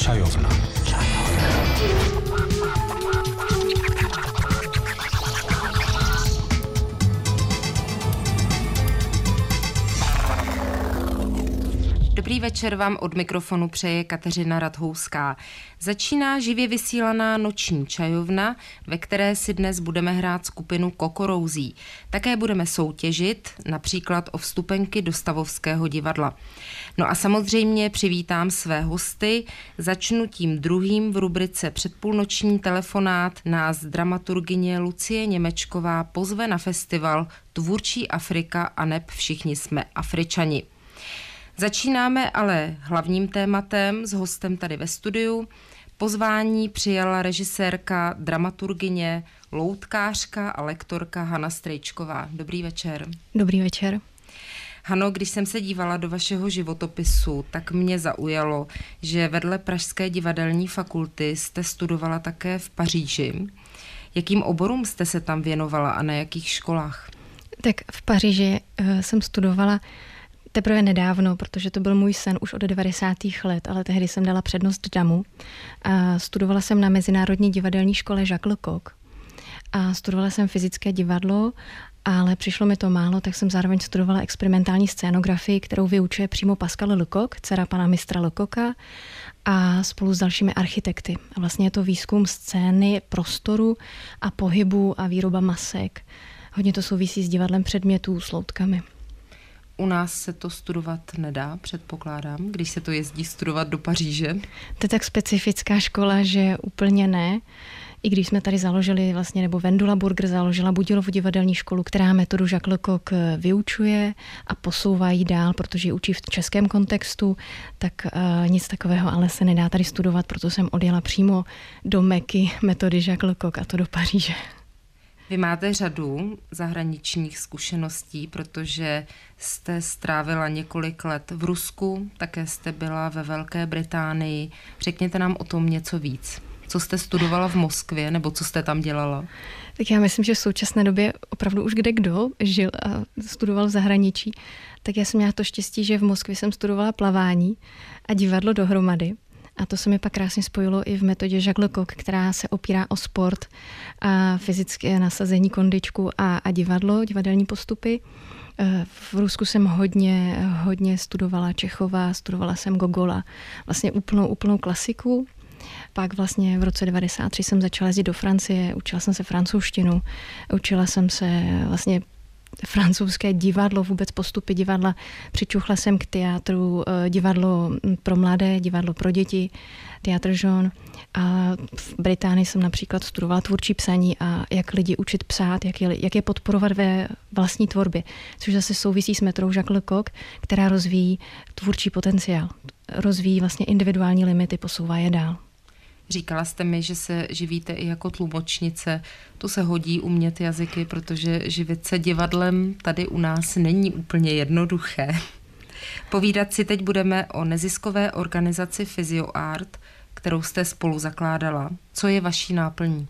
Čajovna. Dobrý večer vám od mikrofonu přeje Kateřina Radhouská. Začíná živě vysílaná noční čajovna, ve které si dnes budeme hrát skupinu Kokorouzí. Také budeme soutěžit, například o vstupenky do Stavovského divadla. No a samozřejmě přivítám své hosty. Začnu tím druhým v rubrice Předpůlnoční telefonát. Nás dramaturgyně Lucie Němečková pozve na festival Tvůrčí Afrika aneb Všichni jsme Afričani. Začínáme ale hlavním tématem s hostem tady ve studiu. Pozvání přijala režisérka, dramaturgyně, loutkářka a lektorka Hana Strejčková. Dobrý večer. Dobrý večer. Hano, když jsem se dívala do vašeho životopisu, tak mě zaujalo, že vedle Pražské divadelní fakulty jste studovala také v Paříži. Jakým oborům jste se tam věnovala a na jakých školách? Tak v Paříži jsem studovala teprve nedávno, protože to byl můj sen už od 90. let, ale tehdy jsem dala přednost damu. A studovala jsem na Mezinárodní divadelní škole Jacques Lecoq a studovala jsem fyzické divadlo, ale přišlo mi to málo, tak jsem zároveň studovala experimentální scénografii, kterou vyučuje přímo Pascal Lecoq, dcera pana mistra Lecoqa, a spolu s dalšími architekty. A vlastně je to výzkum scény, prostoru a pohybu a výroba masek. Hodně to souvisí s divadlem předmětů, s loutkami. U nás se to studovat nedá, předpokládám, když se to jezdí studovat do Paříže. To je tak specifická škola, že úplně ne. I když jsme tady založili vlastně, nebo Vendula Burger založila Budilovu divadelní školu, která metodu Jacques Lecoq vyučuje a posouvá ji dál, protože ji učí v českém kontextu, tak nic takového ale se nedá tady studovat, proto jsem odjela přímo do Meky metody Jacques Lecoq, a to do Paříže. Vy máte řadu zahraničních zkušeností, protože jste strávila několik let v Rusku, také jste byla ve Velké Británii. Řekněte nám o tom něco víc. Co jste studovala v Moskvě, nebo co jste tam dělala? Tak já myslím, že v současné době opravdu už kdo žil a studoval v zahraničí. Tak já jsem měla to štěstí, že v Moskvě jsem studovala plavání a divadlo dohromady. A to se mi pak krásně spojilo i v metodě Jacques Lecoq, která se opírá o sport a fyzické nasazení, kondičku a divadlo, divadelní postupy. V Rusku jsem hodně studovala Čechova, studovala jsem Gogola, vlastně úplnou klasiku. Pak vlastně v roce 1993 jsem začala jezdit do Francie, učila jsem se francouzštinu, učila jsem se vlastně francouzské divadlo, vůbec postupy divadla. Přičuchla jsem k teátru, divadlo pro mladé, divadlo pro děti, Théâtre Jeune. A v Británii jsem například studovala tvůrčí psaní a jak lidi učit psát, jak je podporovat ve vlastní tvorbě. Což zase souvisí s metodou Jacques Lecoq, která rozvíjí tvůrčí potenciál. Rozvíjí vlastně individuální limity, posouvá je dál. Říkala jste mi, že se živíte i jako tlumočnice. To se hodí umět jazyky, protože živit se divadlem tady u nás není úplně jednoduché. Povídat si teď budeme o neziskové organizaci PhysioArt, kterou jste spolu zakládala. Co je vaší náplní?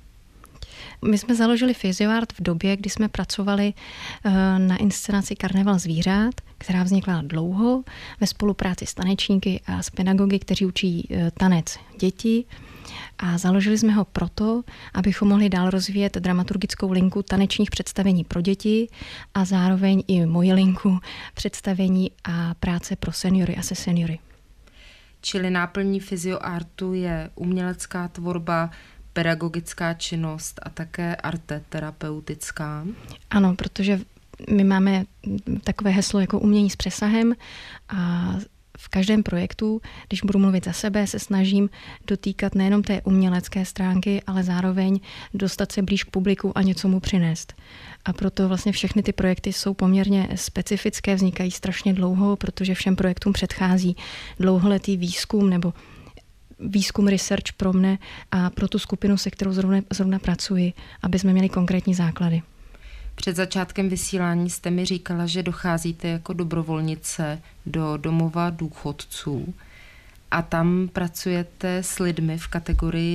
My jsme založili PhysioArt v době, kdy jsme pracovali na inscenaci Karneval zvířat, která vznikla dlouho ve spolupráci s tanečníky a s pedagogy, kteří učí tanec děti. A založili jsme ho proto, abychom mohli dál rozvíjet dramaturgickou linku tanečních představení pro děti a zároveň i moji linku představení a práce pro seniory a se seniory. Čili náplní PhysioArtu je umělecká tvorba, pedagogická činnost a také arte terapeutická? Ano, protože my máme takové heslo jako umění s přesahem a v každém projektu, když budu mluvit za sebe, se snažím dotýkat nejenom té umělecké stránky, ale zároveň dostat se blíž k publiku a něco mu přinést. A proto vlastně všechny ty projekty jsou poměrně specifické, vznikají strašně dlouho, protože všem projektům předchází dlouholetý výzkum nebo výzkum research pro mne a pro tu skupinu, se kterou zrovna pracuji, aby jsme měli konkrétní základy. Před začátkem vysílání jste mi říkala, že docházíte jako dobrovolnice do domova důchodců a tam pracujete s lidmi v kategorii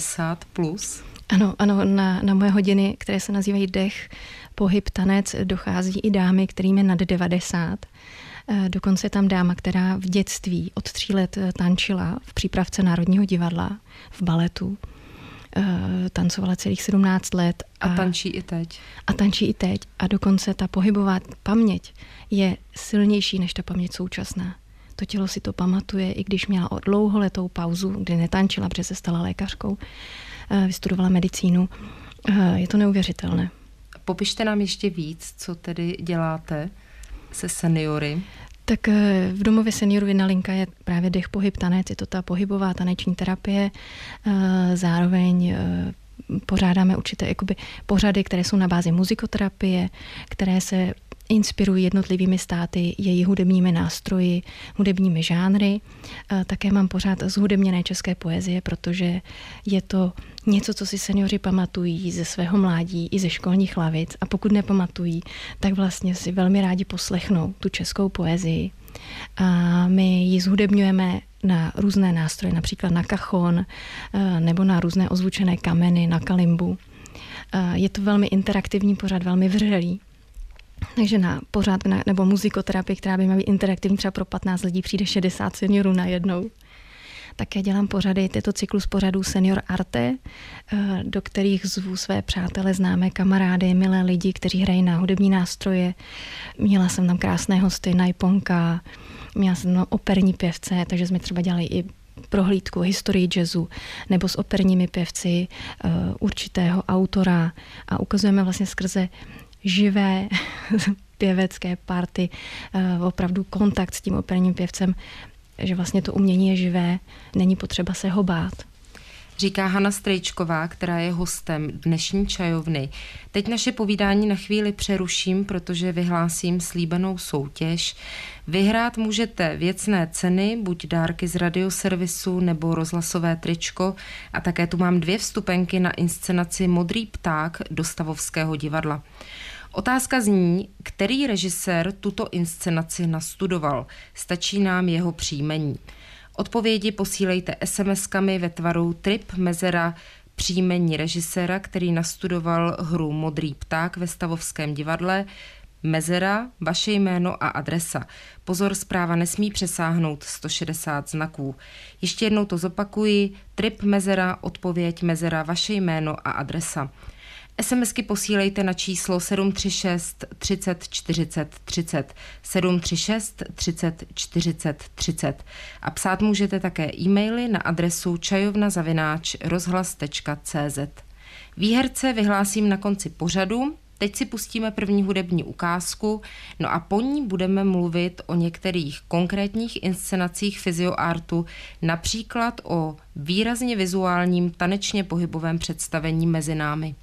90+. Ano, na moje hodiny, které se nazývají dech, pohyb, tanec, dochází i dámy, kterým je nad 90. Dokonce je tam dáma, která v dětství od 3 let tančila v přípravce Národního divadla, v baletu. Tancovala celých 17 let. A tančí i teď. A tančí i teď. A dokonce ta pohybová paměť je silnější než ta paměť současná. To tělo si to pamatuje, i když měla dlouholetou pauzu, kdy netančila, protože se stala lékařkou, vystudovala medicínu. Je to neuvěřitelné. Popište nám ještě víc, co tedy děláte se seniory. Tak v domově seniorů jedna linka je právě dech, pohyb, tanec. Je to ta pohybová taneční terapie. Zároveň pořádáme určité jakoby pořady, které jsou na bázi muzikoterapie, které se inspirují jednotlivými státy, její hudebními nástroji, hudebními žánry. Také mám pořád zhudebněné české poezie, protože je to něco, co si seniori pamatují ze svého mládí i ze školních lavic. A pokud nepamatují, tak vlastně si velmi rádi poslechnou tu českou poezii. A my ji zhudebňujeme na různé nástroje, například na kachon nebo na různé ozvučené kameny, na kalimbu. Je to velmi interaktivní pořad, velmi vřelý. Takže na pořád nebo muzikoterapii, která by měla být interaktivní, třeba pro 15 lidí přijde 60 seniorů najednou. Také dělám pořady, je to cyklus pořadů Senior Arte, do kterých zvu své přátele, známé kamarády, milé lidi, kteří hrají na hudební nástroje. Měla jsem tam krásné hosty, Najponka, měla jsem tam operní pěvce, takže jsme třeba dělali i prohlídku historii jazzu nebo s operními pěvci určitého autora a ukazujeme vlastně skrze živé pěvecké party, opravdu kontakt s tím operním pěvcem, že vlastně to umění je živé, není potřeba se ho bát. Říká Hana Strejčková, která je hostem dnešní čajovny. Teď naše povídání na chvíli přeruším, protože vyhlásím slíbenou soutěž. Vyhrát můžete věcné ceny, buď dárky z radioservisu nebo rozhlasové tričko, a také tu mám 2 vstupenky na inscenaci Modrý pták do Stavovského divadla. Otázka zní, který režisér tuto inscenaci nastudoval. Stačí nám jeho příjmení. Odpovědi posílejte SMS-kami ve tvaru trip mezera příjmení režiséra, který nastudoval hru Modrý pták ve Stavovském divadle, mezera, vaše jméno a adresa. Pozor, zpráva nesmí přesáhnout 160 znaků. Ještě jednou to zopakuji, trip mezera, odpověď mezera, vaše jméno a adresa. SMSky posílejte na číslo 736 30 40 30, 736 30 40 30 a psát můžete také e-maily na adresu čajovna@rozhlas.cz. Výherce vyhlásím na konci pořadu. Teď si pustíme první hudební ukázku, no a po ní budeme mluvit o některých konkrétních inscenacích fyzioartu, například o výrazně vizuálním tanečně pohybovém představení Mezi námi.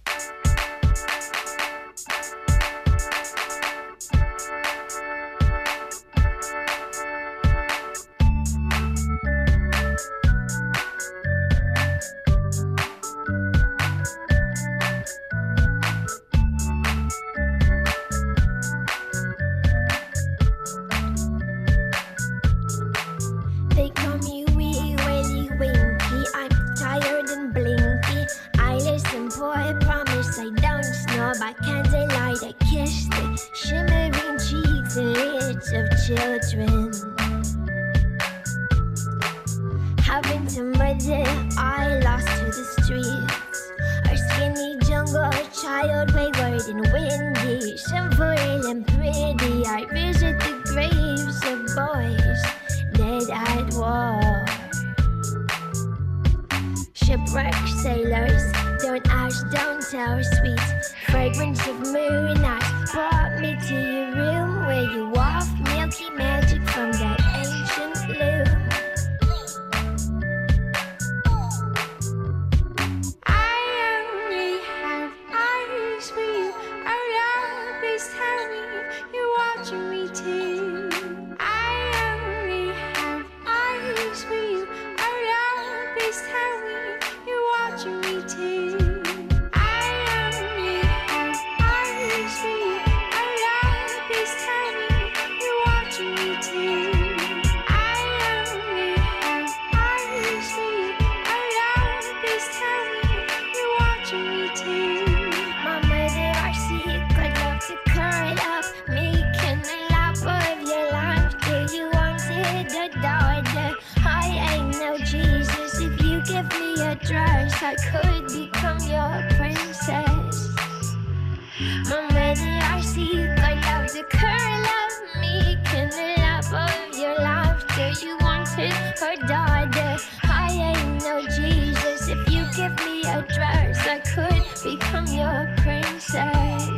Children having to murder, I lost to the streets. Our skinny jungle child, wayward and windy, simple and pretty. I visit the graves of boys dead at war. Shipwrecked sailors, don't ask, don't tell, sweet fragrance of moon ash brought me to your room where you waft milky magic from that ancient loom. I only have eyes for you. Our love is telling you're watching me too. I only have eyes for you. Our love is telling you're watching me too. I only have eyes for you. Our love is telling you're watching me. a dress, I could become your princess. Many I see, like how the curl of me can the love of your laughter. You wanted her daughter. I ain't no Jesus. If you give me a dress, I could become your princess.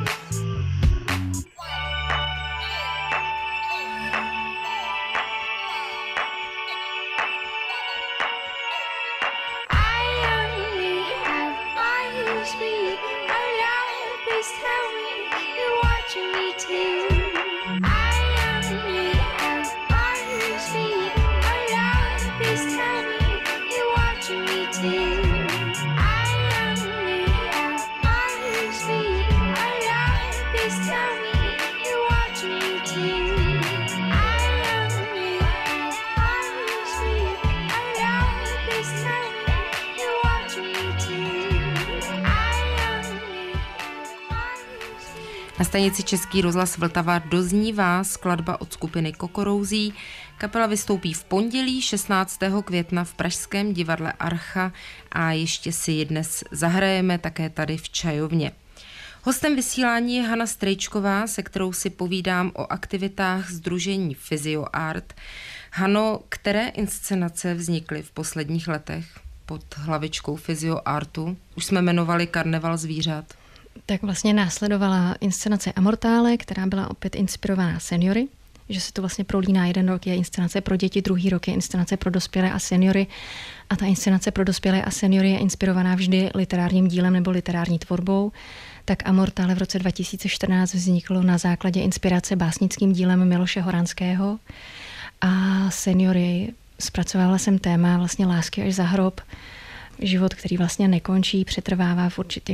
Na stanici Český rozhlas Vltava doznívá skladba od skupiny Kokorouzí. Kapela vystoupí v pondělí 16. května v pražském divadle Archa a ještě si ji dnes zahrajeme také tady v Čajovně. Hostem vysílání je Hana Strejčková, se kterou si povídám o aktivitách sdružení Physioart. Hano, které inscenace vznikly v posledních letech pod hlavičkou Physioartu? Už jsme jmenovali Karneval zvířat. Tak vlastně následovala inscenace Amortále, která byla opět inspirovaná seniory, že se to vlastně prolíná. Jeden rok je inscenace pro děti, druhý rok je inscenace pro dospělé a seniory. A ta inscenace pro dospělé a seniory je inspirovaná vždy literárním dílem nebo literární tvorbou. Tak Amortále v roce 2014 vzniklo na základě inspirace básnickým dílem Miloše Horanského. A seniory, zpracovala jsem téma vlastně lásky až za hrob, život, který vlastně nekončí, přetrvává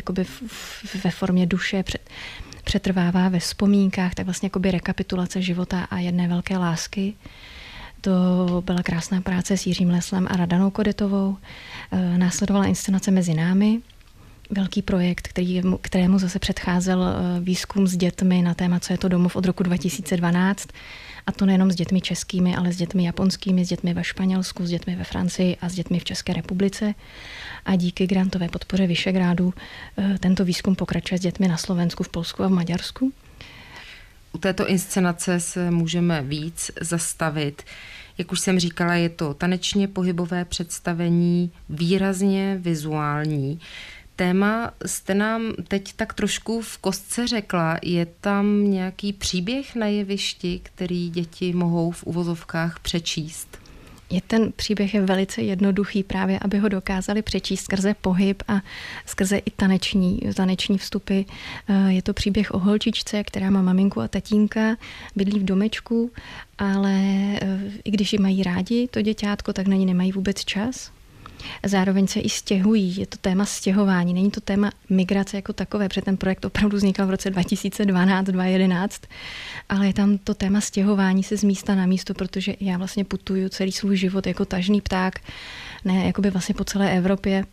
ve formě duše, přetrvává ve vzpomínkách, tak vlastně jakoby rekapitulace života a jedné velké lásky. To byla krásná práce s Jiřím Leslem a Radanou Kodetovou. Následovala inscenace Mezi námi, velký projekt, kterému zase předcházel výzkum s dětmi na téma, co je to domov od roku 2012. A to nejenom s dětmi českými, ale s dětmi japonskými, s dětmi ve Španělsku, s dětmi ve Francii a s dětmi v České republice. A díky grantové podpoře Vyšegrádu tento výzkum pokračuje s dětmi na Slovensku, v Polsku a v Maďarsku. U této inscenace se můžeme víc zastavit. Jak už jsem říkala, je to tanečně pohybové představení, výrazně vizuální. Téma jste nám teď tak trošku v kostce řekla. Je tam nějaký příběh na jevišti, který děti mohou v uvozovkách přečíst? Ten příběh je velice jednoduchý právě, aby ho dokázali přečíst skrze pohyb a skrze i taneční vstupy. Je to příběh o holčičce, která má maminku a tatínka, bydlí v domečku, ale i když ji mají rádi, to děťátko, tak na ní nemají vůbec čas. Zároveň se i stěhují, je to téma stěhování, není to téma migrace jako takové, protože ten projekt opravdu vznikal v roce 2012-2011, ale je tam to téma stěhování se z místa na místo, protože já vlastně putuju celý svůj život jako tažný pták, ne, jakoby vlastně po celé Evropě,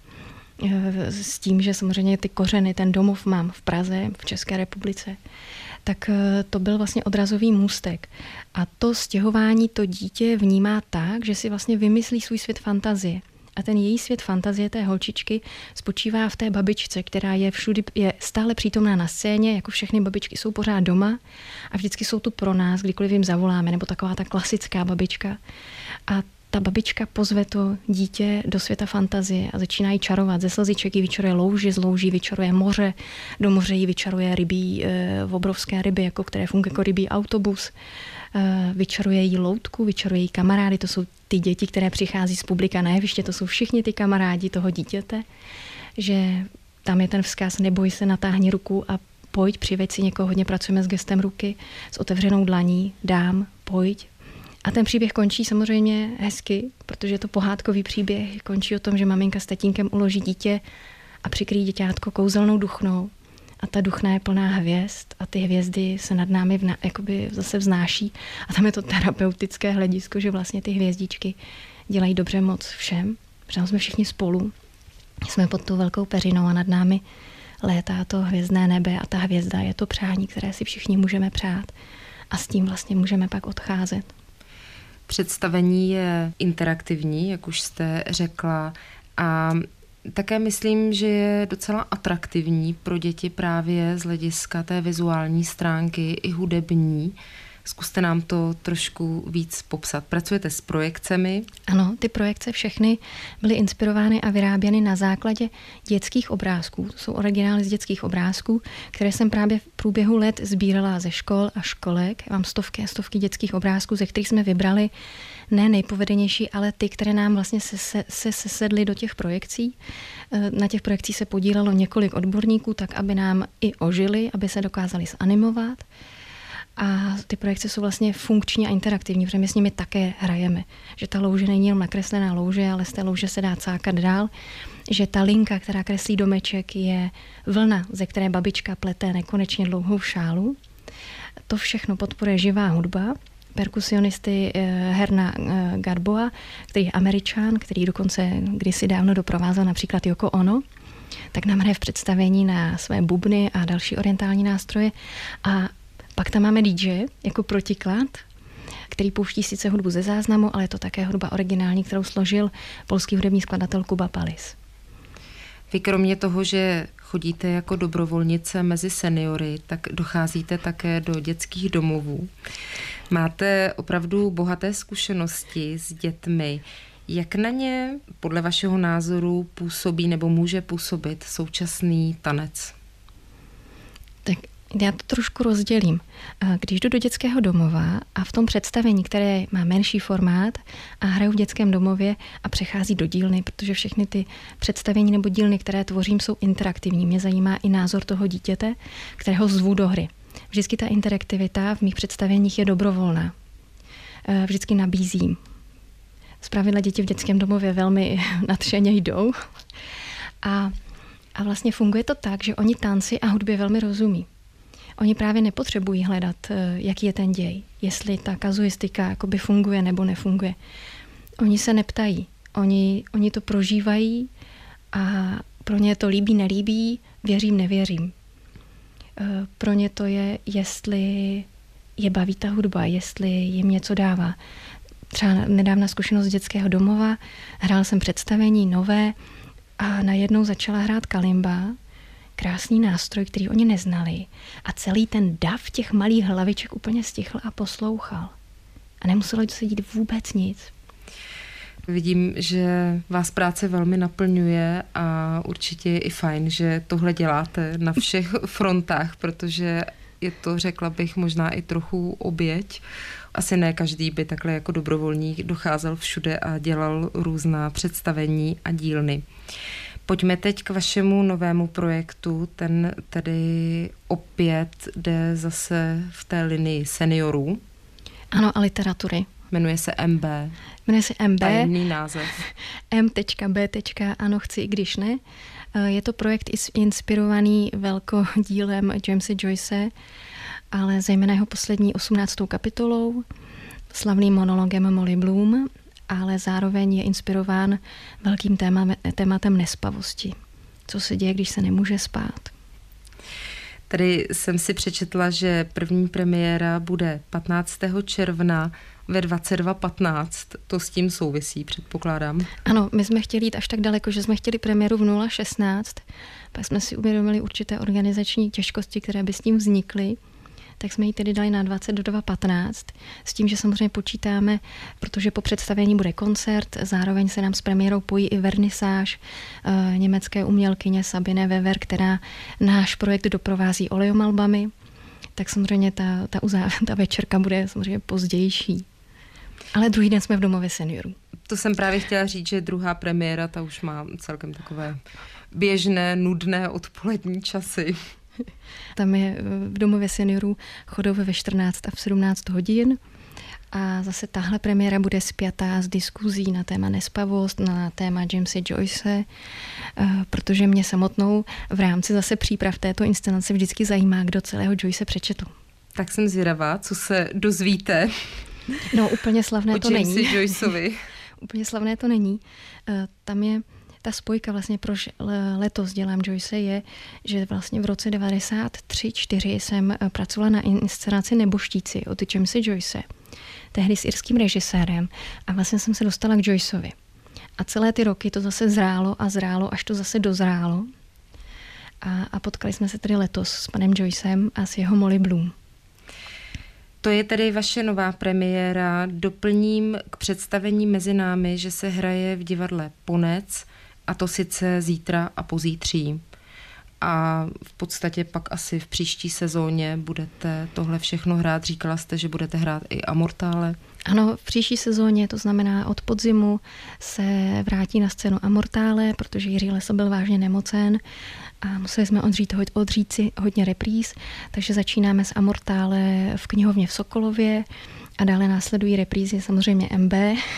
s tím, že samozřejmě ty kořeny, ten domov mám v Praze, v České republice, tak to byl vlastně odrazový můstek. A to stěhování to dítě vnímá tak, že si vlastně vymyslí svůj svět fantazie. A ten její svět fantazie té holčičky spočívá v té babičce, která je stále přítomná na scéně, jako všechny babičky jsou pořád doma a vždycky jsou tu pro nás, kdykoliv jim zavoláme, nebo taková ta klasická babička. A ta babička pozve to dítě do světa fantazie a začíná jí čarovat. Ze slziček jí vyčaruje louži, z louží vyčaruje moře, do moře jí vyčaruje obrovské ryby, jako které fungují jako rybí autobus. Vyčaruje jí loutku, vyčaruje jí kamarády, to jsou ty děti, které přichází z publika na jeviště, to jsou všichni ty kamarádi toho dítěte, že tam je ten vzkaz, neboj se, natáhni ruku a pojď, přiveď si někoho, hodně pracujeme s gestem ruky, s otevřenou dlaní, dám, pojď. A ten příběh končí samozřejmě hezky, protože je to pohádkový příběh, končí o tom, že maminka s tatínkem uloží dítě a přikryjí děťátko kouzelnou duchnou. A ta duchna je plná hvězd a ty hvězdy se nad námi jakoby zase vznáší. A tam je to terapeutické hledisko, že vlastně ty hvězdičky dělají dobře moc všem. Protože jsme všichni spolu. Jsme pod tou velkou peřinou a nad námi létá to hvězdné nebe a ta hvězda je to přání, které si všichni můžeme přát. A s tím vlastně můžeme pak odcházet. Představení je interaktivní, jak už jste řekla, a Také myslím, že je docela atraktivní pro děti právě z hlediska té vizuální stránky i hudební. Zkuste nám to trošku víc popsat. Pracujete s projekcemi? Ano, ty projekce všechny byly inspirovány a vyráběny na základě dětských obrázků. Jsou originály z dětských obrázků, které jsem právě v průběhu let sbírala ze škol a školek. Mám stovky a stovky dětských obrázků, ze kterých jsme vybrali ne nejpovedenější, ale ty, které nám vlastně sesedly do těch projekcí. Na těch projekcích se podílelo několik odborníků, tak aby nám i ožili, aby se dokázali zanimovat. A ty projekce jsou vlastně funkční a interaktivní, protože my s nimi také hrajeme. Že ta louže není jen nakreslená louže, ale z té louže se dá cákat dál. Že ta linka, která kreslí domeček, je vlna, ze které babička plete nekonečně dlouhou šálu. To všechno podporuje živá hudba. Perkusionisty Herna Gadboa, který je Američan, který dokonce kdysi dávno doprovázel například Yoko Ono, tak nám hraje v představení na své bubny a další orientální nástroje. A pak tam máme DJ jako protiklad, který pouští sice hudbu ze záznamu, ale je to také hudba originální, kterou složil polský hudební skladatel Kuba Palis. Vy kromě toho, že chodíte jako dobrovolnice mezi seniory, tak docházíte také do dětských domovů. Máte opravdu bohaté zkušenosti s dětmi. Jak na ně podle vašeho názoru působí nebo může působit současný tanec? Tak já to trošku rozdělím. Když jdu do dětského domova a v tom představení, které má menší formát a hraju v dětském domově a přechází do dílny, protože všechny ty představení nebo dílny, které tvořím, jsou interaktivní. Mě zajímá i názor toho dítěte, kterého zvu do hry. Vždycky ta interaktivita v mých představeních je dobrovolná. Vždycky nabízím. Zpravidla děti v dětském domově velmi nadšeně jdou. A vlastně funguje to tak, že oni tanci a hudbě velmi rozumí. Oni právě nepotřebují hledat, jaký je ten děj, jestli ta kazuistika jakoby funguje nebo nefunguje. Oni se neptají, oni to prožívají a pro ně to líbí, nelíbí, věřím, nevěřím. Pro ně to je, jestli je baví ta hudba, jestli jim něco dává. Třeba nedávna zkušenost z dětského domova, hrál jsem představení nové a najednou začala hrát kalimba, krásný nástroj, který oni neznali. A celý ten dav těch malých hlaviček úplně stichl a poslouchal. A nemuselo se dít vůbec nic. Vidím, že vás práce velmi naplňuje a určitě je i fajn, že tohle děláte na všech frontách, protože je to, řekla bych, možná i trochu oběť. Asi ne každý by takhle jako dobrovolník docházel všude a dělal různá představení a dílny. Pojďme teď k vašemu novému projektu, ten tedy opět jde zase v té linii seniorů. Ano, a literatury. Jmenuje se MB. Jmenuje se MB. Tajemný název. M.B. Ano, chci, i když ne. Je to projekt inspirovaný velkodílem Jamese Joyce, ale zejména jeho poslední 18. kapitolou, slavným monologem Molly Bloom, ale zároveň je inspirován velkým tématem nespavosti. Co se děje, když se nemůže spát? Tady jsem si přečetla, že první premiéra bude 15. června ve 22:15. To s tím souvisí, předpokládám. Ano, my jsme chtěli jít až tak daleko, že jsme chtěli premiéru v 0:16. Pak jsme si uvědomili určité organizační těžkosti, které by s tím vznikly. Tak jsme ji tedy dali na 22:15, s tím, že samozřejmě počítáme, protože po představení bude koncert, zároveň se nám s premiérou pojí i vernisáž německé umělkyně Sabine Weber, která náš projekt doprovází oleomalbami, tak samozřejmě ta večerka bude samozřejmě pozdější. Ale druhý den jsme v domově seniorů. To jsem právě chtěla říct, že druhá premiéra, ta už má celkem takové běžné, nudné odpolední časy. Tam je v domově seniorů chodové ve 14 a v 17 hodin. A zase tahle premiéra bude spjatá s diskuzí na téma nespavost, na téma Jamese Joyce, protože mě samotnou v rámci zase příprav této inscenace vždycky zajímá, kdo celého Joyce přečetl. Tak jsem zvědavá, co se dozvíte. No, úplně slavné to není. O Jamesi Joyceovi. Úplně slavné to není. Tam je ta spojka vlastně, proč letos dělám Joyce, je, že vlastně v roce 93-4 jsem pracovala na inscenaci Neboštíci od Jamese Joyce, tehdy s irským režisérem, a vlastně jsem se dostala k Joyceovi. A celé ty roky to zase zrálo, až to zase dozrálo. A potkali jsme se tedy letos s panem Joycem a s jeho Molly Bloom. To je tedy vaše nová premiéra. Doplním k představení Mezi námi, že se hraje v divadle Ponec, a to sice zítra a pozítří. A v podstatě pak asi v příští sezóně budete tohle všechno hrát. Říkala jste, že budete hrát i Amortále. Ano, v příští sezóně, to znamená od podzimu, se vrátí na scénu Amortále, protože Jiří Lesa byl vážně nemocen a museli jsme odřít si hodně repríz, takže začínáme s Amortále v knihovně v Sokolově a dále následují reprízy samozřejmě MB.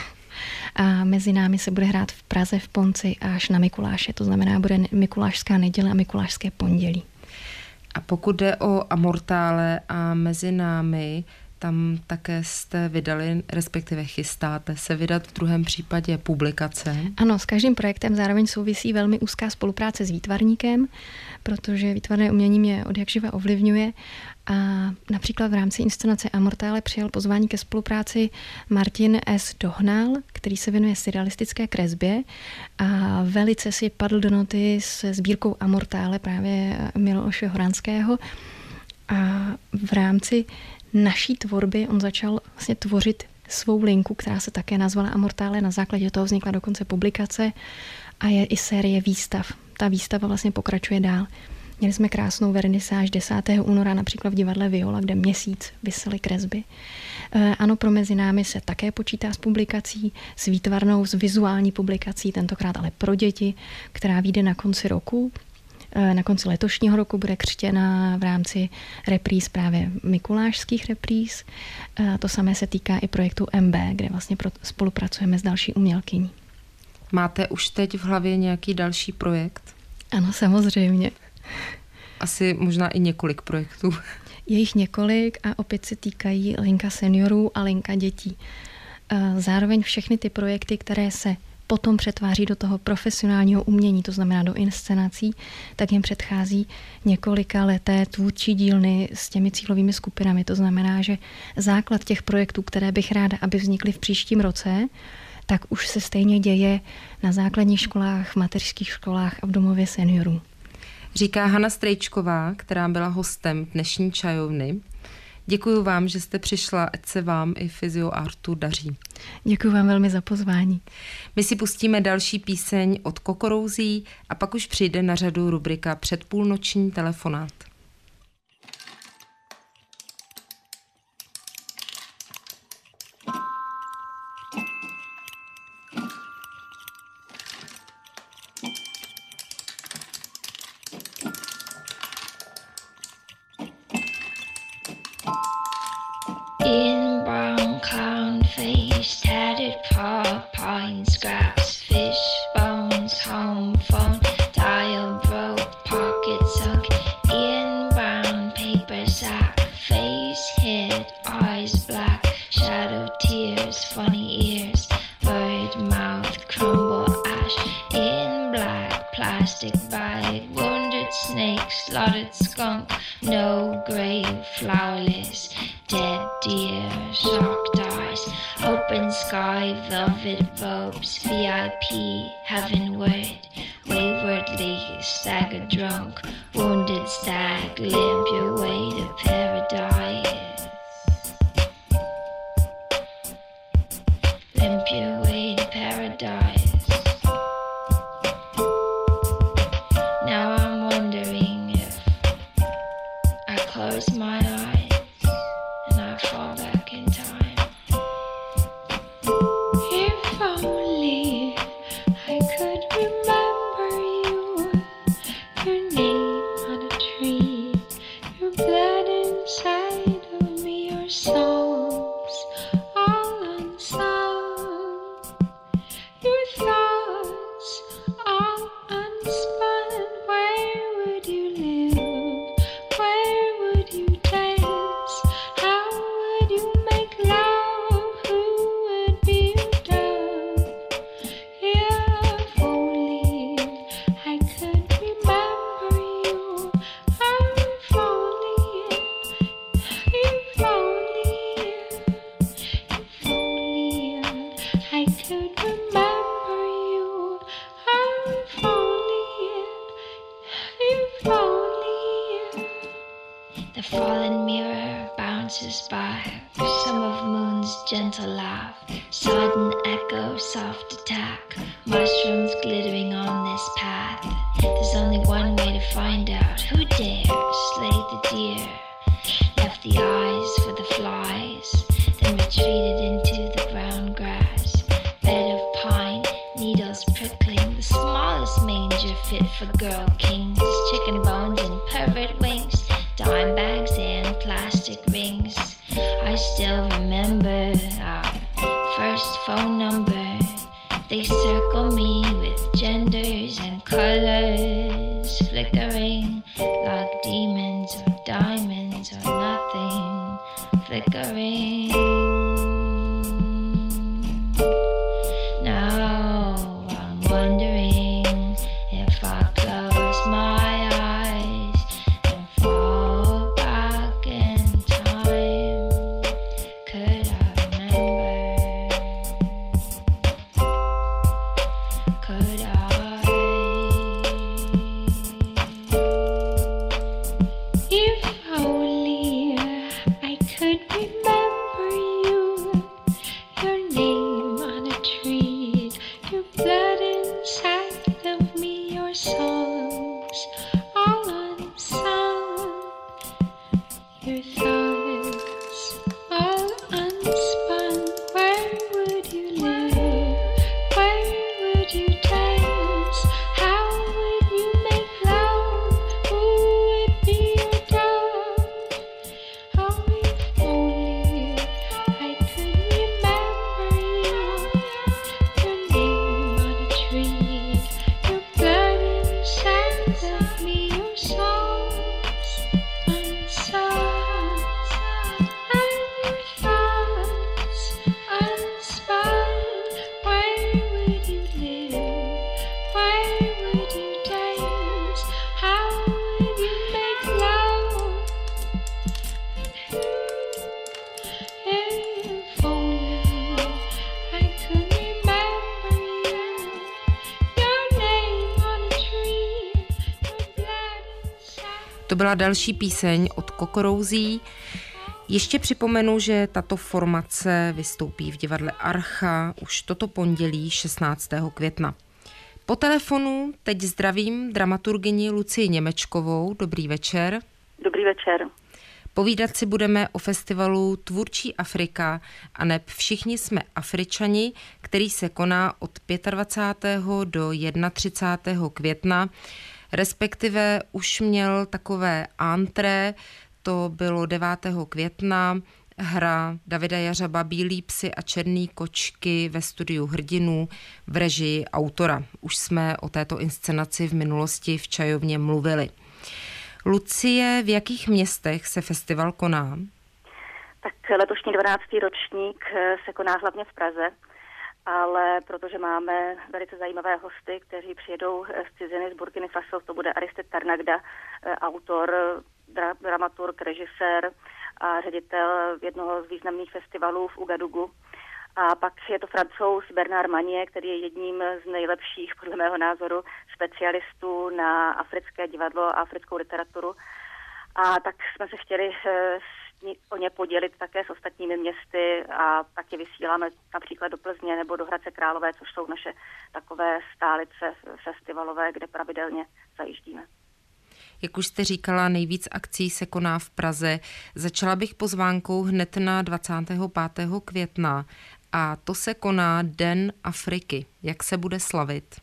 A Mezi námi se bude hrát v Praze v Ponci až na Mikuláše, to znamená bude Mikulášská neděle a Mikulášské pondělí. A pokud jde o Amortále a Mezi námi, tam také jste vydali, respektive chystáte se vydat v druhém případě publikace. Ano, s každým projektem zároveň souvisí velmi úzká spolupráce s výtvarníkem, protože výtvarné umění mě odjakživa ovlivňuje a například v rámci inscenace Amortále přijal pozvání ke spolupráci Martin S. Dohnal, který se věnuje surrealistické kresbě a velice si padl do noty se sbírkou Amortále právě Miloše Horanského a v rámci naší tvorby on začal vlastně tvořit svou linku, která se také nazvala Amortále, na základě toho vznikla dokonce publikace a je i série výstav. Ta výstava vlastně pokračuje dál. Měli jsme krásnou vernisáž 10. února například v divadle Viola, kde měsíc visely kresby. Ano, pro Mezi námi se také počítá s publikací, s výtvarnou, s vizuální publikací, tentokrát ale pro děti, která vyjde na konci roku. Na konci letošního roku bude křtěna v rámci repríz právě mikulášských repríz. To samé se týká i projektu MB, kde vlastně spolupracujeme s další umělkyní. Máte už teď v hlavě nějaký další projekt? Ano, samozřejmě. Asi možná i několik projektů. Je jich několik a opět se týkají linka seniorů a linka dětí. Zároveň všechny ty projekty, které se potom přetváří do toho profesionálního umění, to znamená do inscenací, tak jim předchází několika leté tvůrčí dílny s těmi cílovými skupinami. To znamená, že základ těch projektů, které bych ráda, aby vznikly v příštím roce, tak už se stejně děje na základních školách, mateřských školách a v domově seniorů. Říká Hana Strejčková, která byla hostem dnešní čajovny. Děkuji vám, že jste přišla, ať se vám i FyzioArtu daří. Děkuji vám velmi za pozvání. My si pustíme další píseň od Kokorouzí a pak už přijde na řadu rubrika Předpůlnoční telefonát. In brown clown face, tattered paw, pawing scraps, fish bones, home phone, dial broke, pocket sunk. In brown paper sack, face hid, eyes black, shadow tears, funny ears, bird mouth, crumble ash. In black plastic bag, wounded snake, slaughtered skunk, no grave, flowerless. Dead deer, shocked eyes, open sky, velvet robes, VIP, heavenward, waywardly stagger drunk, wounded stag, limp your way to paradise. Limp your way to paradise. Now I'm wondering if I close my eyes and I fall back in time. If only I could remember you, your name on a tree, your blood inside of me, your songs all unsung, your thoughts fallen mirror bounces by, summer moon's gentle laugh, sudden echo, soft attack, mushrooms glittering on this path. There's only one way to find out who dares slay the deer. Left the eyes for the flies, then retreated into the brown grass. Bed of pine, needles prickling, the smallest manger fit for girl kings. Chicken bones and pervert wings, dime bags and plastic rings. I still remember our first phone number. They circle me with genders and colors, flickering like demons or diamonds or nothing, flickering. Now I'm wondering if I close my eyes and fall back in time, could I remember? Could I? If only I could remember you, your name on a tree, your blood inside of me, your songs all unsung, your thoughts all unspun. Where would you live? Where would you dance? How would you make love? Who would be your dove? Oh, if only I could remember you, your name on a tree, your blood inside of me, your songs unsung, and your thoughts unspun. Where would you live? Where would you dance? How would you make love? If only I could remember you, your name on a tree, your blood inside. To byla další píseň od Kokorouzí. Ještě připomenu, že tato formace vystoupí v divadle Archa už toto pondělí 16. května. Po telefonu teď zdravím dramaturgyni Lucii Němečkovou. Dobrý večer. Dobrý večer. Povídat si budeme o festivalu Tvůrčí Afrika a neb Všichni jsme Afričani, který se koná od 25. do 31. května, respektive už měl takové antré, to bylo 9. května, hra Davida Jařaba Bílí psi a černý kočky ve studiu Hrdinů v režii autora. Už jsme o této inscenaci v minulosti v Čajovně mluvili. Lucie, v jakých městech se festival koná? Tak letošní 12. ročník se koná hlavně v Praze, ale protože máme velice zajímavé hosty, kteří přijedou z ciziny, z Burkiny Faso, to bude Aristide Tarnagda, autor, dramaturg, režisér a ředitel jednoho z významných festivalů v Ugadugu. A pak je to Francouz Bernard Manier, který je jedním z nejlepších, podle mého názoru, specialistů na africké divadlo a africkou literaturu. A tak jsme se chtěli o ně podělit také s ostatními městy a taky vysíláme například do Plzně nebo do Hradce Králové, což jsou naše takové stálice festivalové, kde pravidelně zajíždíme. Jak už jste říkala, nejvíc akcí se koná v Praze. Začala bych pozvánkou hned na 25. května a to se koná Den Afriky. Jak se bude slavit?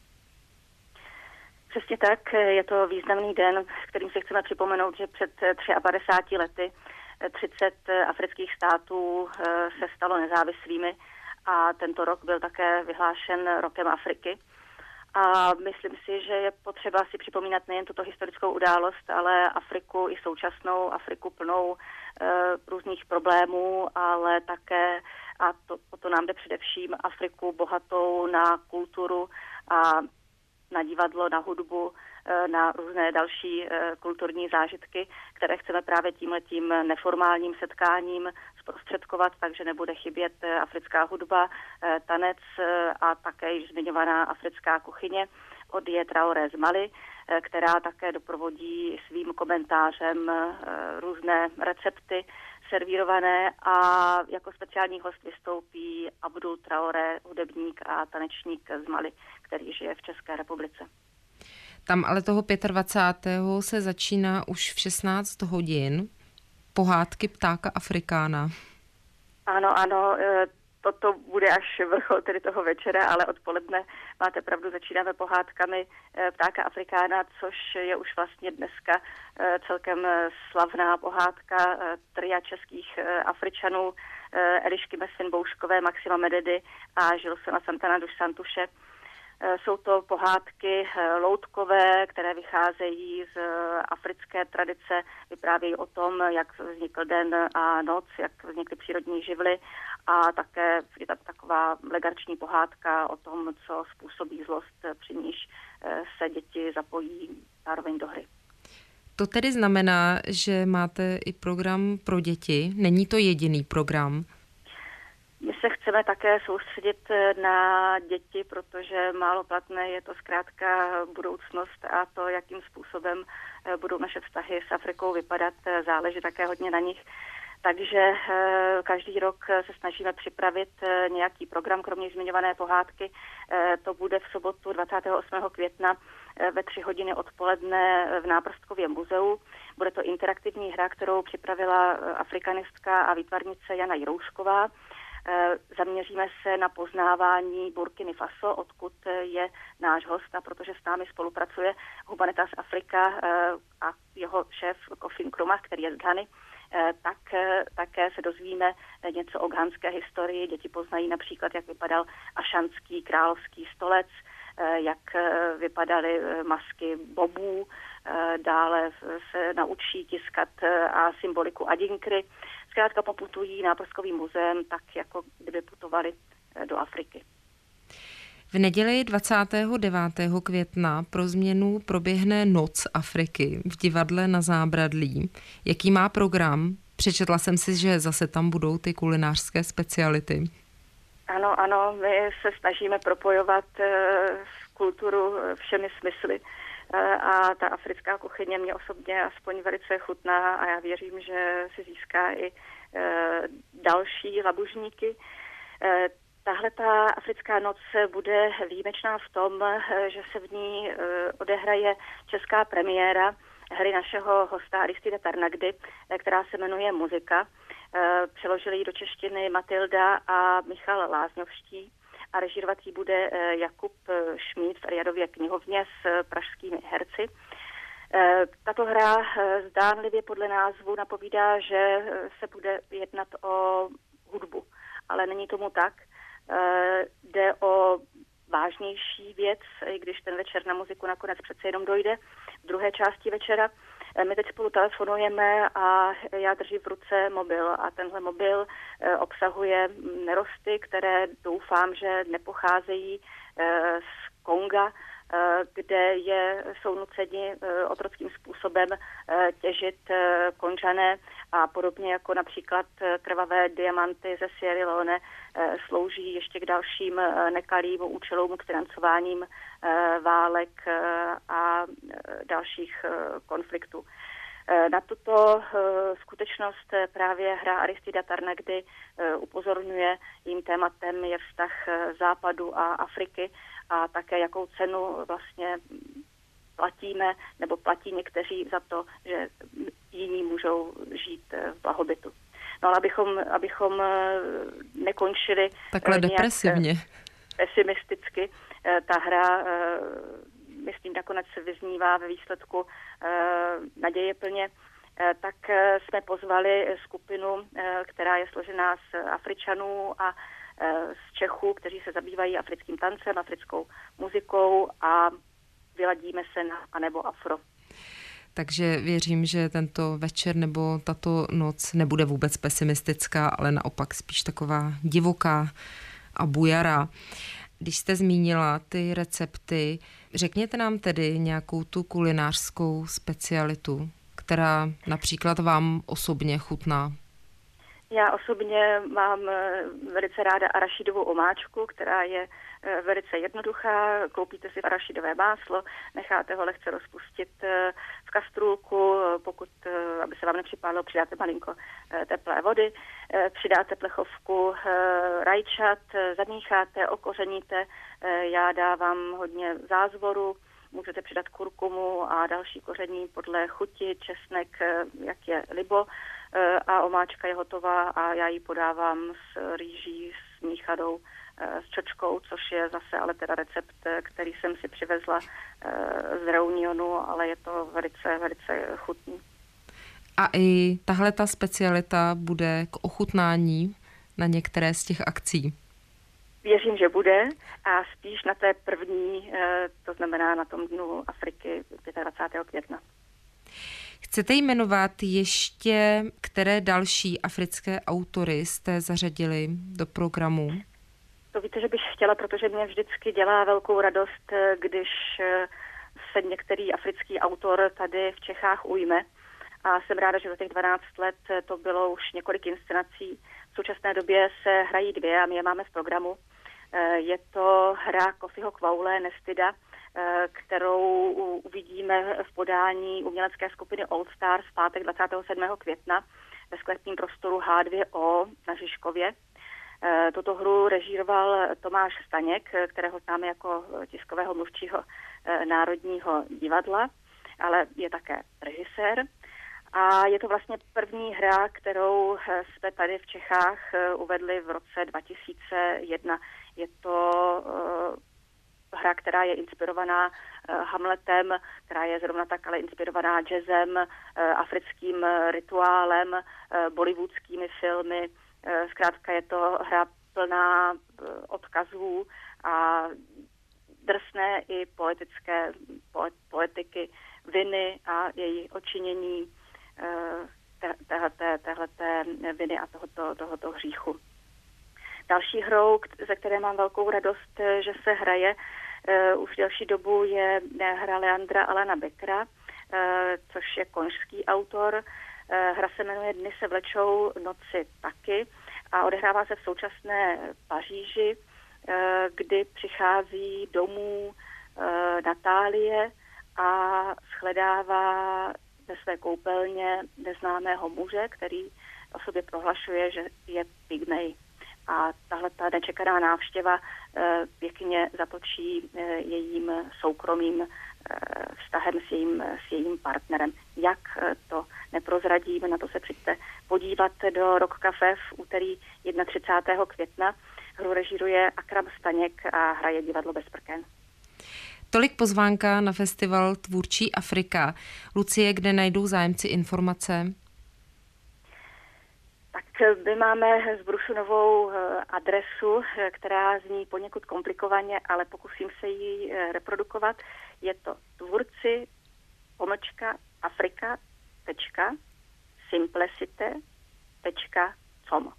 Přesně tak, je to významný den, kterým si chceme připomenout, že před 53 lety 30 afrických států se stalo nezávislými a tento rok byl také vyhlášen rokem Afriky. A myslím si, že je potřeba si připomínat nejen tuto historickou událost, ale Afriku i současnou, Afriku plnou různých problémů, ale také, a to nám jde především, Afriku bohatou na kulturu a na divadlo, na hudbu, na různé další kulturní zážitky, které chceme právě tímhletím neformálním setkáním zprostředkovat, takže nebude chybět africká hudba, tanec a také již zmiňovaná africká kuchyně. Odie Traoré z Mali, která také doprovodí svým komentářem různé recepty servírované a jako speciální host vystoupí Abdul Traoré, hudebník a tanečník z Mali, který žije v České republice. Tam ale toho 25. se začíná už v 16 hodin pohádky Ptáka Afrikána. Ano, toto bude až vrchol tedy toho večera, ale odpoledne, máte pravdu, začínáme pohádkami Ptáka Afrikána, což je už vlastně dneska celkem slavná pohádka tria českých Afričanů, Elišky Mesfin-Bouškové, Maxima Mededy a Žilsona Santana dos Santuše. Jsou to pohádky loutkové, které vycházejí z africké tradice, vyprávějí o tom, jak vznikl den a noc, jak vznikly přírodní živly a také je tam taková legrační pohádka o tom, co způsobí zlost, při níž se děti zapojí zároveň do hry. To tedy znamená, že máte i program pro děti. Není to jediný program. My se chceme také soustředit na děti, protože málo platné je to zkrátka budoucnost a to, jakým způsobem budou naše vztahy s Afrikou vypadat, záleží také hodně na nich. Takže každý rok se snažíme připravit nějaký program, kromě zmiňované pohádky. To bude v sobotu 28. května ve 3 hodiny odpoledne v Náprstkově muzeu. Bude to interaktivní hra, kterou připravila afrikanistka a výtvarnice Jana Jiroušková. Zaměříme se na poznávání Burkiny Faso, odkud je náš host, a protože s námi spolupracuje Humanitas Afrika a jeho šéf Kofi Nkrumah, který je z Ghany, tak také se dozvíme něco o ghanské historii. Děti poznají například, jak vypadal ašanský královský stolec, jak vypadaly masky bobů, dále se naučí tiskat a symboliku adinkry. Zkrátka poputují Náprskovým muzeem tak, jako kdyby putovali do Afriky. V neděli 29. května pro změnu proběhne Noc Afriky v divadle Na Zábradlí. Jaký má program? Přečetla jsem si, že zase tam budou ty kulinářské speciality. Ano, my se snažíme propojovat kulturu všemi smysly. A ta africká kuchyně mě osobně aspoň velice chutná a já věřím, že si získá i další labužníky. Tahle ta africká noc bude výjimečná v tom, že se v ní odehraje česká premiéra hry našeho hosta Aristida Tarnagdy, která se jmenuje Muzika. Přeložili ji do češtiny Matilda a Michal Lázňovští a režírovat ji bude Jakub Šmíd v Ariadově knihovně s pražskými herci. Tato hra zdánlivě podle názvu napovídá, že se bude jednat o hudbu, ale není tomu tak. Jde o vážnější věc, i když ten večer na muziku nakonec přece jenom dojde. V druhé části večera my teď spolu telefonujeme a já držím v ruce mobil a tenhle mobil obsahuje nerosty, které doufám, že nepocházejí z Konga, kde jsou nuceni otrockým způsobem těžit Konžané a podobně jako například krvavé diamanty ze Sierra Leone slouží ještě k dalším nekalým účelům, k financováním válek a dalších konfliktů. Na tuto skutečnost právě hra Aristida Tarnagdy upozorňuje. Jím tématem je vztah Západu a Afriky a také jakou cenu vlastně platíme nebo platí někteří za to, že jiní můžou žít v blahobytu. No ale abychom nekončili takhle depresivně, pesimisticky, ta hra myslím, nakonec se vyznívá ve výsledku nadějeplně, tak jsme pozvali skupinu, která je složená z Afričanů a z Čechů, kteří se zabývají africkým tancem, africkou muzikou a vyladíme se na anebo afro. Takže věřím, že tento večer nebo tato noc nebude vůbec pesimistická, ale naopak spíš taková divoká a bujará. Když jste zmínila ty recepty, řekněte nám tedy nějakou tu kulinářskou specialitu, která například vám osobně chutná. Já osobně mám velice ráda arašidovou omáčku, která je velice jednoduchá. Koupíte si arašidové máslo, necháte ho lehce rozpustit v kastrůlku, aby se vám nepřipálilo, přidáte malinko teplé vody, přidáte plechovku rajčat, zamícháte, okořeníte, já dávám hodně zázvoru, můžete přidat kurkumu a další koření podle chuti, česnek, jak je libo, a omáčka je hotová a já ji podávám s rýží, s míchadou, s čočkou, což je zase ale teda recept, který jsem si přivezla z Reunionu, ale je to velice, velice chutný. A i tahle ta specialita bude k ochutnání na některé z těch akcí? Věřím, že bude a spíš na té první, to znamená na tom dnu Afriky 25. května. Chcete jmenovat ještě, které další africké autory jste zařadili do programu? To víte, že bych chtěla, protože mě vždycky dělá velkou radost, když se některý africký autor tady v Čechách ujme. A jsem ráda, že za těch 12 let to bylo už několik inscenací. V současné době se hrají 2 a my je máme v programu. Je to hra Kofiho Kvaule Nestida, kterou uvidíme v podání umělecké skupiny All Stars v pátek 27. května ve sklepním prostoru H2O na Žižkově. Tuto hru režíroval Tomáš Staněk, kterého známe jako tiskového mluvčího Národního divadla, ale je také režisér. A je to vlastně první hra, kterou jsme tady v Čechách uvedli v roce 2001. Je to hra, která je inspirovaná Hamletem, která je zrovna tak ale inspirovaná jazzem, africkým rituálem, bollywoodskými filmy. Zkrátka je to hra plná odkazů a drsné i poetiky viny a její odčinění téhleté viny a tohoto hříchu. Další hrou, ze které mám velkou radost, že se hraje už delší dobu, je hra Leandra Alana Beckera, což je konžský autor. Hra se jmenuje Dny se vlečou, noci taky a odehrává se v současné Paříži, kdy přichází domů Natálie a shledává ve své koupelně neznámého muže, který o sobě prohlašuje, že je pygmej. A tahle ta nečekaná návštěva pěkně zatočí jejím soukromým vztahem s jejím partnerem. Jak to neprozradím, na to se přijďte podívat do Rock Café v úterý 31. května. Hru režíruje Akram Staněk a hraje divadlo Bez prken. Tolik pozvánka na festival Tvůrčí Afrika. Lucie, kde najdou zájemci informace? Tak my máme s Brusunovou adresu, která zní poněkud komplikovaně, ale pokusím se ji reprodukovat. Je to tvůrci-afrika.simplicite.com.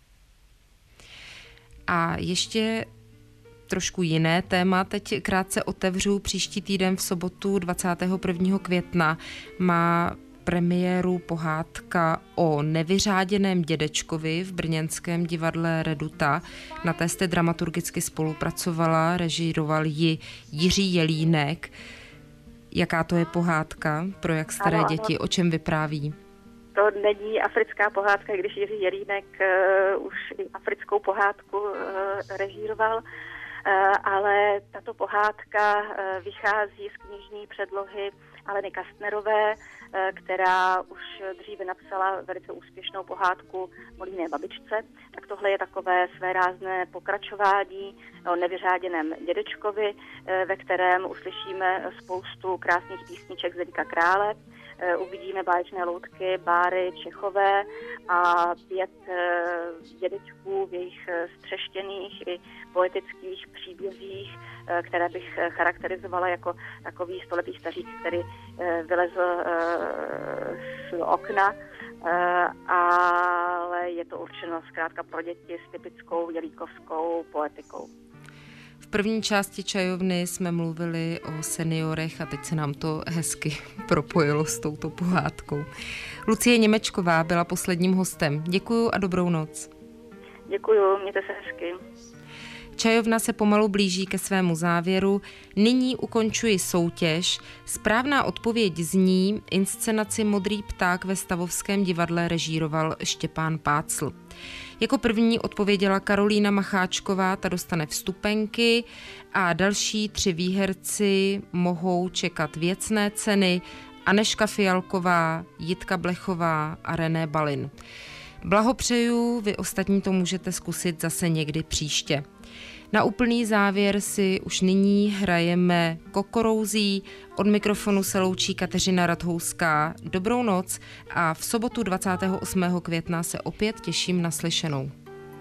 A ještě trošku jiné téma. Teď krátce otevřu. Příští týden v sobotu 21. května má premiéru pohádka o nevyřáděném dědečkovi v brněnském divadle Reduta. Na té jste dramaturgicky spolupracovala, režíroval ji Jiří Jelínek. Jaká to je pohádka? Pro jak staré děti? O čem vypráví? To není africká pohádka, když Jiří Jelínek už i africkou pohádku režíroval, ale tato pohádka vychází z knižní předlohy Aleny Kastnerové, která už dříve napsala velice úspěšnou pohádku o líné babičce. Tak tohle je takové svérázné pokračování o nevyřáděném dědečkovi, ve kterém uslyšíme spoustu krásných písniček Zdeňka Krále, uvidíme báječné loutky Báry Čechové a 5 dědečků v jejich střeštěných i poetických příbězích, které bych charakterizovala jako takový stoletý stařík, který vylezl z okna, ale je to určeno zkrátka pro děti s typickou jelíkovskou poetikou. V první části čajovny jsme mluvili o seniorech a teď se nám to hezky propojilo s touto pohádkou. Lucie Němečková byla posledním hostem. Děkuju a dobrou noc. Děkuju, mějte se hezky. Čajovna se pomalu blíží ke svému závěru. Nyní ukončuji soutěž. Správná odpověď zní: inscenaci Modrý pták ve Stavovském divadle režíroval Štěpán Pácl. Jako první odpověděla Karolína Macháčková, ta dostane vstupenky a další 3 výherci mohou čekat věcné ceny: Anežka Fialková, Jitka Blechová a René Balin. Blahopřeju, vy ostatní to můžete zkusit zase někdy příště. Na úplný závěr si už nyní hrajeme Kokorouzí. Od mikrofonu se loučí Kateřina Rathouská. Dobrou noc a v sobotu 28. května se opět těším na slyšenou.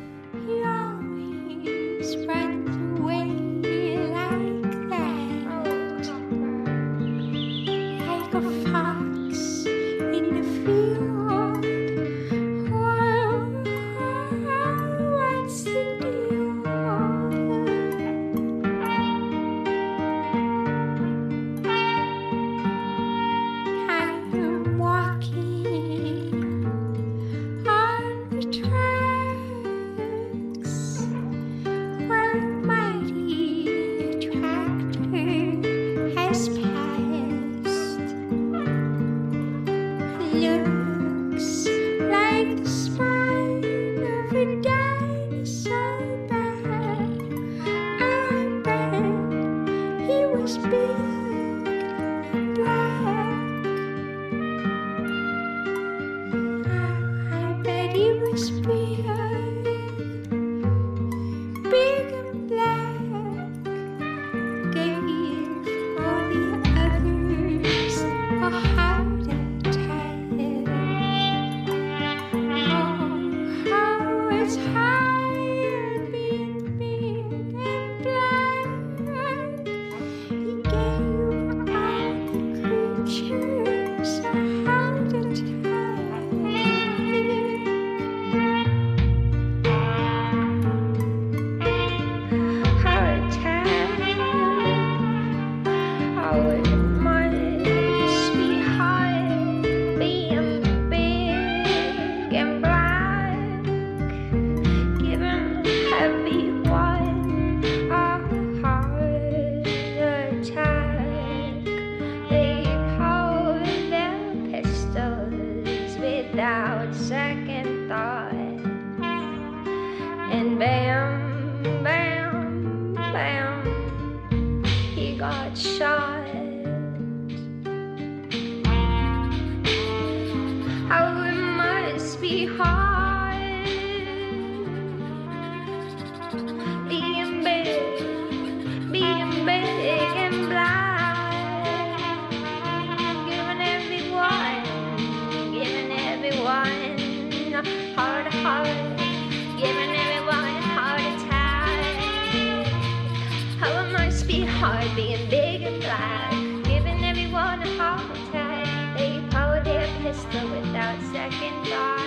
Hard being big and black, giving everyone a heart attack. They pull their pistol without second thought.